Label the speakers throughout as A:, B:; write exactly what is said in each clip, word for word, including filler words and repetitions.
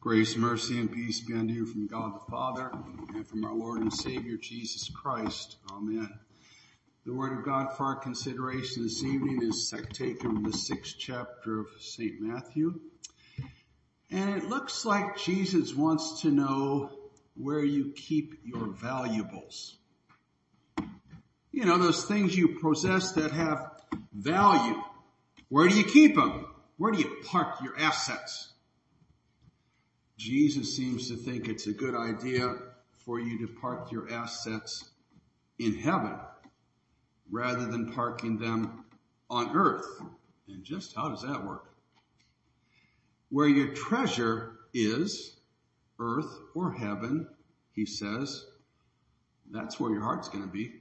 A: Grace, mercy, and peace be unto you from God the Father and from our Lord and Savior Jesus Christ. Amen. The word of God for our consideration this evening is taken from the sixth chapter of Saint Matthew. And it looks like Jesus wants to know where you keep your valuables. You know, those things you possess that have value. Where do you keep them? Where do you park your assets? Jesus seems to think it's a good idea for you to park your assets in heaven rather than parking them on earth. And just how does that work? Where your treasure is, earth or heaven, he says, that's where your heart's going to be.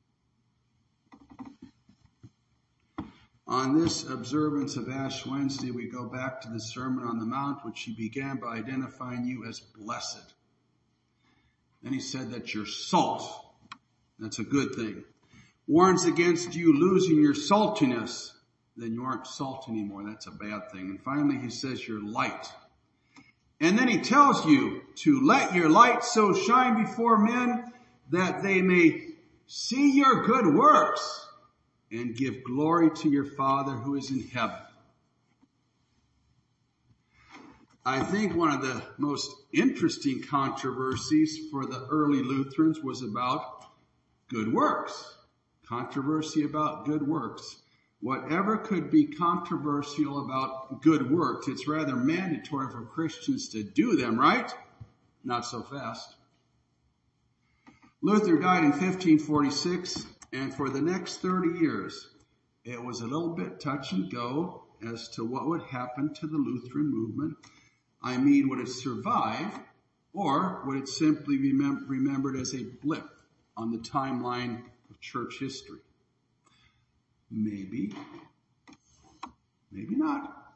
A: On this observance of Ash Wednesday, we go back to the Sermon on the Mount, which he began by identifying you as blessed. Then he said that you're salt. That's a good thing. Warns against you losing your saltiness. Then you aren't salt anymore. That's a bad thing. And finally, he says you're light. And then he tells you to let your light so shine before men that they may see your good works and give glory to your Father who is in heaven. I think one of the most interesting controversies for the early Lutherans was about good works. Controversy about good works. Whatever could be controversial about good works, it's rather mandatory for Christians to do them, right? Not so fast. Luther died in fifteen forty-six. And for the next thirty years, it was a little bit touch and go as to what would happen to the Lutheran movement. I mean, would it survive, or would it simply be remem- remembered as a blip on the timeline of church history? Maybe. Maybe not.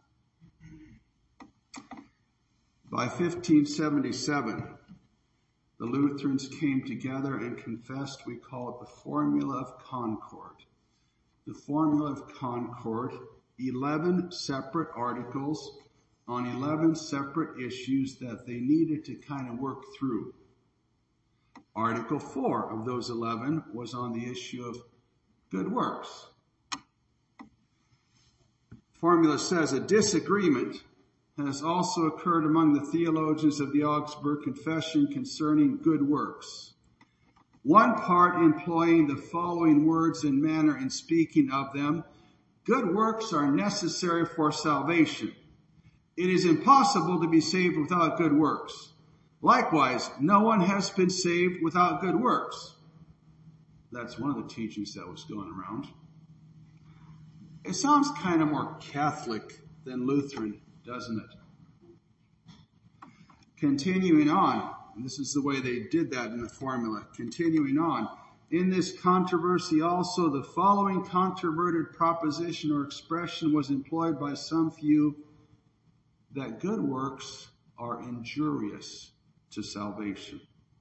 A: By fifteen seventy-seven, the Lutherans came together and confessed, we call it the Formula of Concord. The Formula of Concord, eleven separate articles on eleven separate issues that they needed to kind of work through. Article four of those eleven was on the issue of good works. Formula says a disagreement has also occurred among the theologians of the Augsburg Confession concerning good works. One part employing the following words and manner in speaking of them: good works are necessary for salvation. It is impossible to be saved without good works. Likewise, no one has been saved without good works. That's one of the teachings that was going around. It sounds kind of more Catholic than Lutheran, doesn't it? Continuing on, and this is the way they did that in the formula. Continuing on, in this controversy also the following controverted proposition or expression was employed by some few, that good works are injurious to salvation.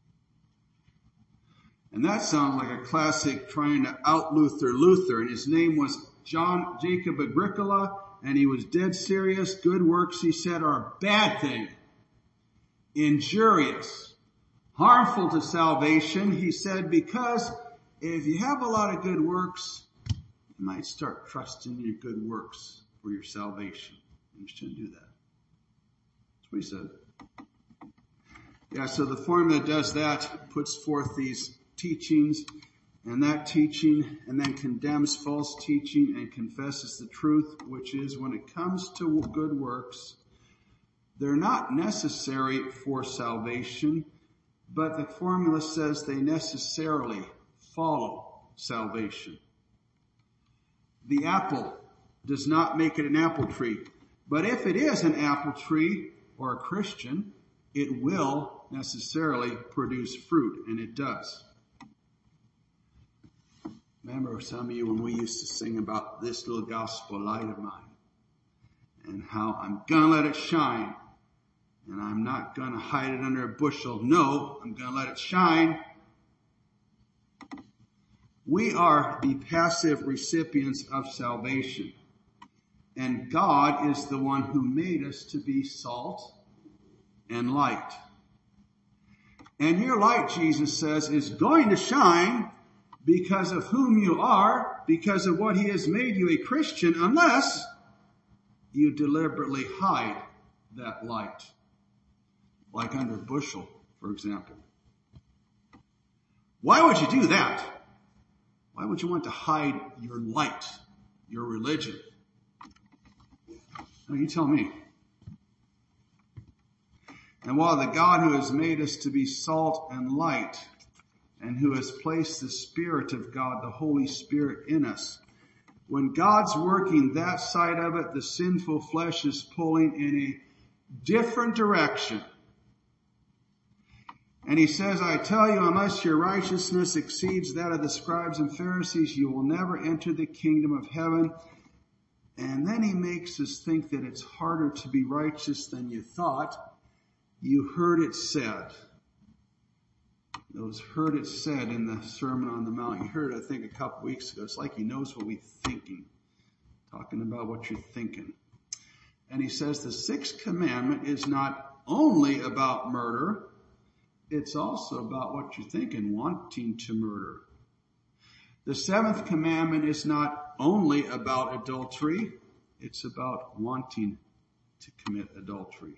A: And that sounds like a classic trying to out-Luther Luther, and his name was John Jacob Agricola, and he was dead serious. Good works, he said, are a bad thing. Injurious. Harmful to salvation, he said, because if you have a lot of good works, you might start trusting your good works for your salvation. You shouldn't do that. That's what he said. Yeah, so the formula does that, puts forth these teachings, and that teaching, and then condemns false teaching and confesses the truth, which is when it comes to good works, they're not necessary for salvation, but the formula says they necessarily follow salvation. The apple does not make it an apple tree, but if it is an apple tree or a Christian, it will necessarily produce fruit, and it does. Remember some of you when we used to sing about this little gospel light of mine and how I'm going to let it shine and I'm not going to hide it under a bushel. No, I'm going to let it shine. We are the passive recipients of salvation. And God is the one who made us to be salt and light. And your light, Jesus says, is going to shine because of whom you are, because of what he has made you a Christian, unless you deliberately hide that light. Like under a bushel, for example. Why would you do that? Why would you want to hide your light, your religion? No, you tell me. And while the God who has made us to be salt and light, and who has placed the Spirit of God, the Holy Spirit, in us, when God's working that side of it, the sinful flesh is pulling in a different direction. And he says, I tell you, unless your righteousness exceeds that of the scribes and Pharisees, you will never enter the kingdom of heaven. And then he makes us think that it's harder to be righteous than you thought. You heard it said. Those heard it said in the Sermon on the Mount. You heard it, I think, a couple weeks ago. It's like he knows what we're thinking. Talking about what you're thinking. And he says the sixth commandment is not only about murder. It's also about what you're thinking, wanting to murder. The seventh commandment is not only about adultery. It's about wanting to commit adultery.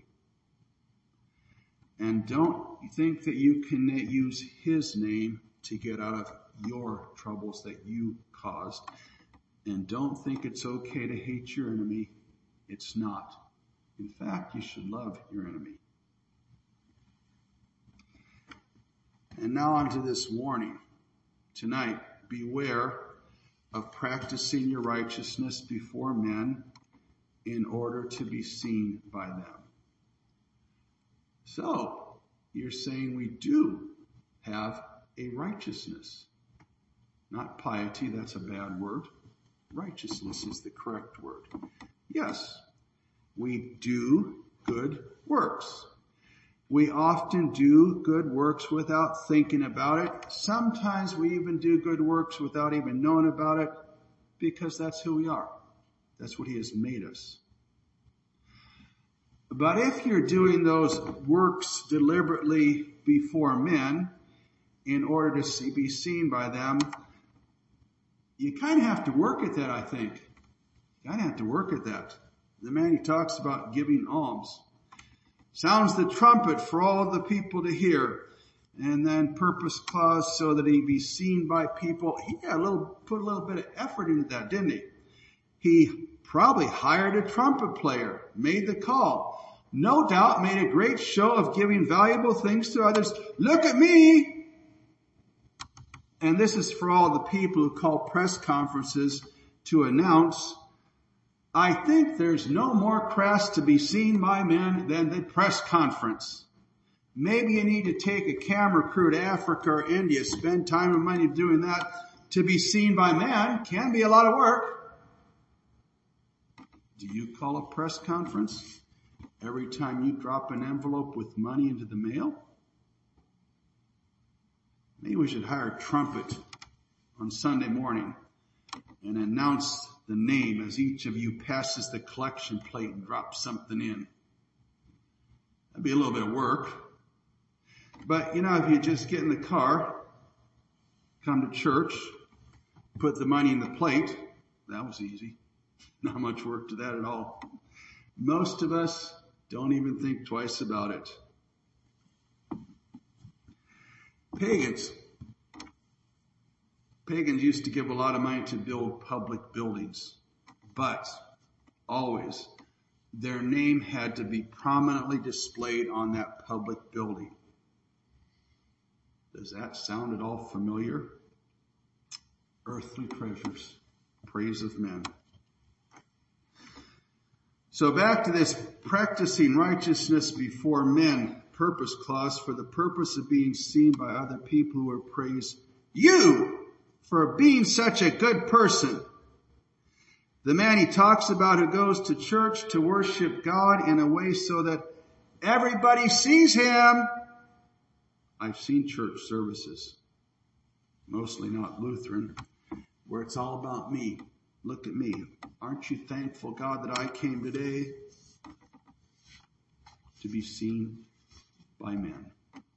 A: And don't think that you can use his name to get out of your troubles that you caused. And don't think it's okay to hate your enemy. It's not. In fact, you should love your enemy. And now on to this warning. Tonight, beware of practicing your righteousness before men in order to be seen by them. So, you're saying we do have a righteousness. Not piety, that's a bad word. Righteousness is the correct word. Yes, we do good works. We often do good works without thinking about it. Sometimes we even do good works without even knowing about it, because that's who we are. That's what he has made us. But if you're doing those works deliberately before men in order to see, be seen by them, you kind of have to work at that, I think. You kind of have to work at that. The man, he talks about giving alms. Sounds the trumpet for all the people to hear. And then purpose clause so that he be seen by people. He got a little, put a little bit of effort into that, didn't he? He probably hired a trumpet player, made the call. No doubt made a great show of giving valuable things to others. Look at me! And this is for all the people who call press conferences to announce, I think there's no more crass to be seen by men than the press conference. Maybe you need to take a camera crew to Africa or India, spend time and money doing that to be seen by men. Can be a lot of work. Do you call a press conference every time you drop an envelope with money into the mail? Maybe we should hire a trumpet on Sunday morning and announce the name as each of you passes the collection plate and drops something in. That'd be a little bit of work. But, you know, if you just get in the car, come to church, put the money in the plate, that was easy. Not much work to that at all. Most of us don't even think twice about it. Pagans. Pagans used to give a lot of money to build public buildings, but always their name had to be prominently displayed on that public building. Does that sound at all familiar? Earthly treasures, praise of men. So back to this practicing righteousness before men purpose clause for the purpose of being seen by other people who will praise you for being such a good person. The man he talks about who goes to church to worship God in a way so that everybody sees him. I've seen church services, mostly not Lutheran, where it's all about me. Look at me. Aren't you thankful, God, that I came today to be seen by men.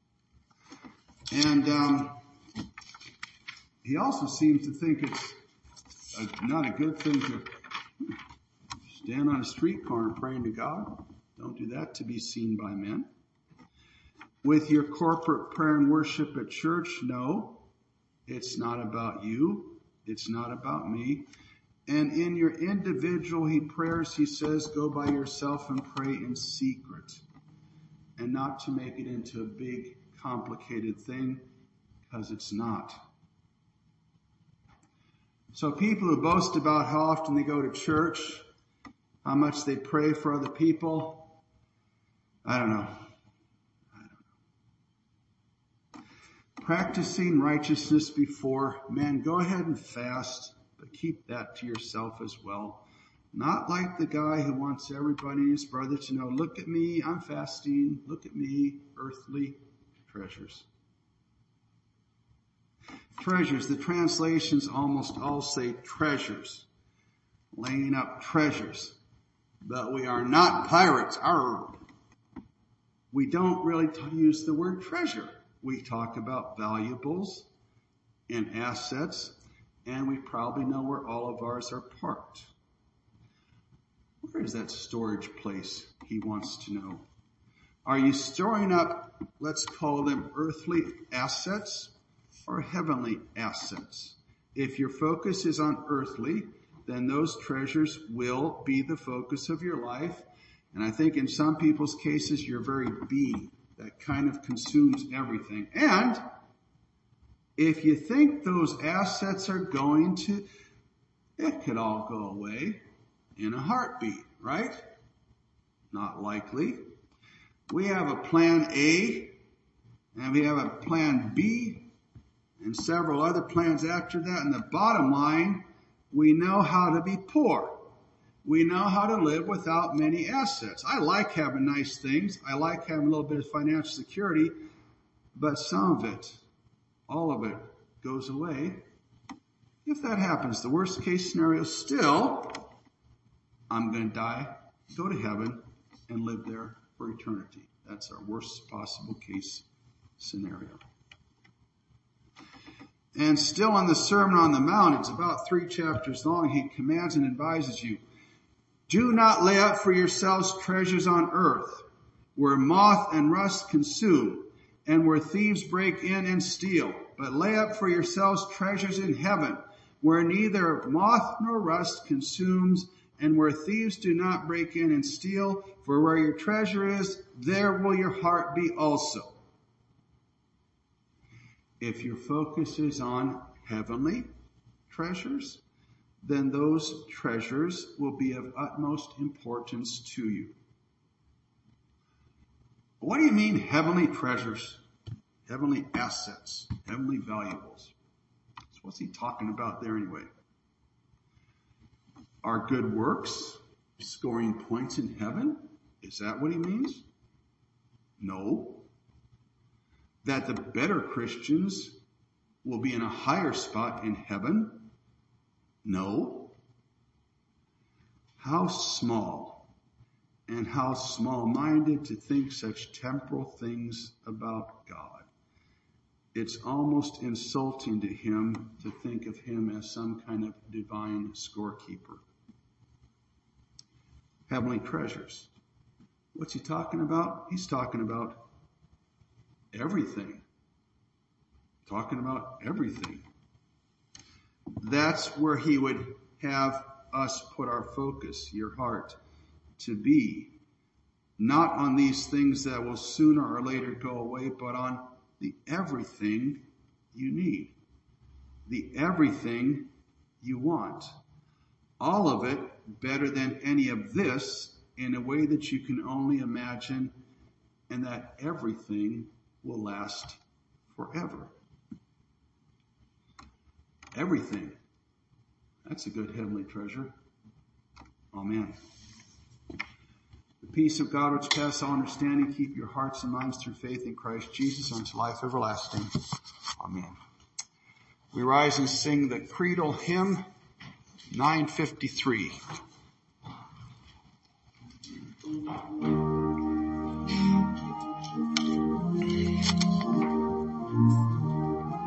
A: And um, he also seems to think it's a, not a good thing to stand on a street corner praying to God. Don't do that to be seen by men. With your corporate prayer and worship at church, no, it's not about you. It's not about me. And in your individual he prayers, he says, go by yourself and pray in secret, and not to make it into a big, complicated thing, because it's not. So people who boast about how often they go to church, how much they pray for other people, I don't know. I don't know. Practicing righteousness before men, go ahead and fast, but keep that to yourself as well. Not like the guy who wants everybody and his brother to know, look at me, I'm fasting, look at me, earthly treasures. Treasures, the translations almost all say treasures, laying up treasures. But we are not pirates. Arr. We don't really t- use the word treasure. We talk about valuables and assets, and we probably know where all of ours are parked. Where is that storage place, he wants to know? Are you storing up, let's call them earthly assets or heavenly assets? If your focus is on earthly, then those treasures will be the focus of your life. And I think in some people's cases, you're very B, that kind of consumes everything. And if you think those assets are going to, it could all go away in a heartbeat, right? Not likely. We have a plan A, and we have a plan B, and several other plans after that. And the bottom line, we know how to be poor. We know how to live without many assets. I like having nice things. I like having a little bit of financial security, but some of it, all of it, goes away. If that happens, the worst case scenario still, I'm going to die, go to heaven, and live there for eternity. That's our worst possible case scenario. And still on the Sermon on the Mount, it's about three chapters long, he commands and advises you, do not lay up for yourselves treasures on earth, where moth and rust consume, and where thieves break in and steal. But lay up for yourselves treasures in heaven, where neither moth nor rust consumes, and where thieves do not break in and steal. For where your treasure is, there will your heart be also. If your focus is on heavenly treasures, then those treasures will be of utmost importance to you. What do you mean heavenly treasures? Heavenly assets, heavenly valuables. So what's he talking about there anyway? Our good works, scoring points in heaven? Is that what he means? No. That the better Christians will be in a higher spot in heaven? No. How small and how small-minded to think such temporal things about God. It's almost insulting to him to think of him as some kind of divine scorekeeper. Heavenly treasures. What's he talking about? He's talking about everything. Talking about everything. That's where he would have us put our focus, your heart, to be. Not on these things that will sooner or later go away, but on the everything you need. The everything you want. All of it better than any of this in a way that you can only imagine, and that everything will last forever. Everything. That's a good heavenly treasure. Amen. The peace of God which passes all understanding, keep your hearts and minds through faith in Christ Jesus unto life everlasting. Amen. We rise and sing the creedal hymn nine fifty-three.